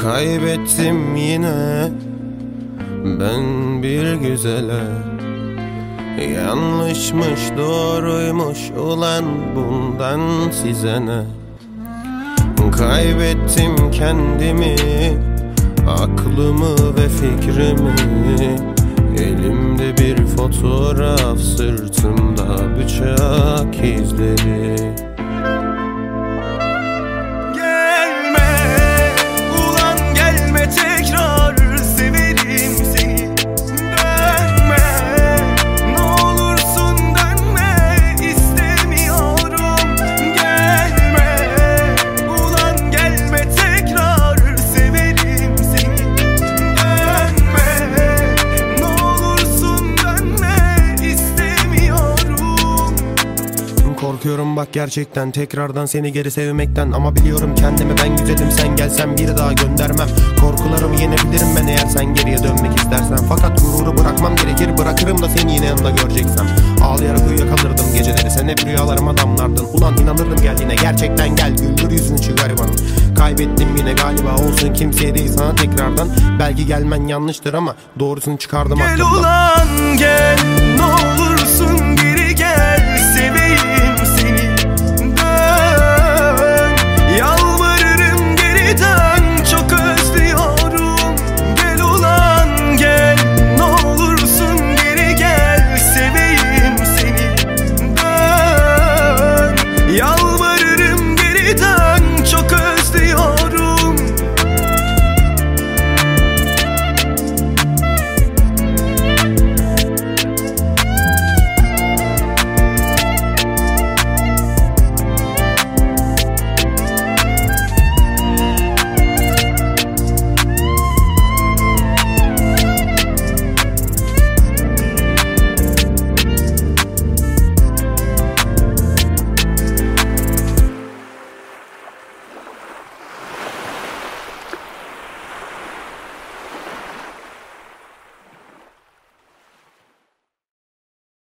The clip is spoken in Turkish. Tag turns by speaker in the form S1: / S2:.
S1: Kaybettim yine ben bir güzele. Yanlışmış doğruymuş ulan bundan size ne? Kaybettim kendimi, aklımı ve fikrimi. Elimde bir fotoğraf, sırtımda bıçak izleri. Korkuyorum bak gerçekten tekrardan seni geri sevmekten. Ama biliyorum kendimi, ben güzelim, sen gelsen bir daha göndermem. Korkularımı yenebilirim ben eğer sen geriye dönmek istersen. Fakat gururu bırakmam gerekir, bırakırım da seni yine yanında göreceksem. Ağlayarak uyuyakalırdım geceleri, sen hep rüyalarıma damlardın. Ulan inanırdım geldiğine, gerçekten gel, güldür yüzünü şu garibanın. Kaybettim yine galiba, olsun kimseye değil sana tekrardan. Belki gelmen yanlıştır ama doğrusunu çıkardım aklımdan.
S2: Gel ulan gel, ne olur